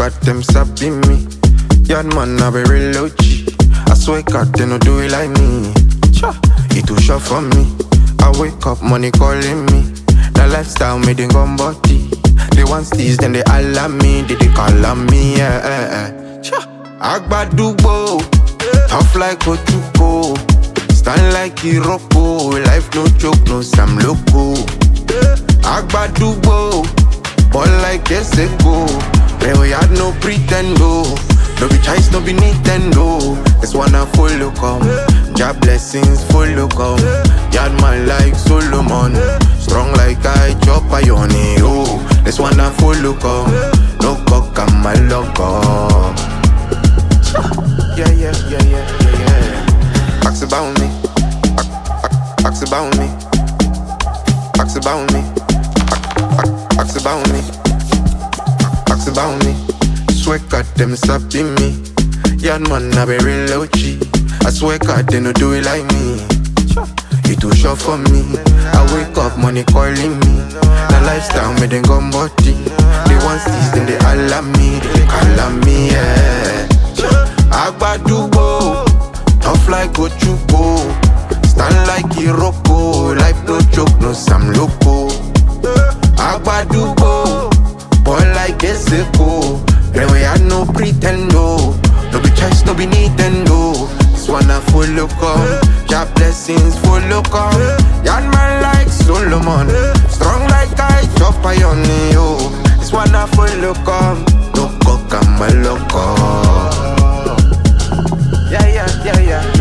God, them sappy me. Yard man, I be real OG. I swear God, they no do it like me. Cha, it too short for me. I wake up, money calling me. The lifestyle made them gun body. They want steez, then they all at me. They call on me, Cha, Agba Dubo. Tough like Ochuko. Stand like Iroko. Life no joke, no Sam Loco. Agba Dubo. Ball like Eseko. Where we had no pretendo. No be choice, no be Nintendo. This one I follow come. Job blessings follow come. Yard man like Solomon. Strong like I chop ione. Oh, this one I follow come. No cock, I'm a loco. Yeah. Ask about me. Ask about me. Ask about me. Ask about me. Ask about me. Swear God, them sappy me. Yard man, I be real OG. I swear God, they no do it like me. It too short for me. I wake up, money calling me. The lifestyle made them gun body. They want steez, then they all at me. They call on me, Agba Dubo. Tough like Ochuko. Stand like Iroko. Life no joke, no Sam Loco. Agba Dubo. Ball like Eseko. Then we had no pretendo. No be choice, no be Nintendo. This one I follow come. Job blessings follow come. Yard man like Solomon. Strong like I chop ione, yo. This one I follow come. No cock, I'm a loco. Yeah.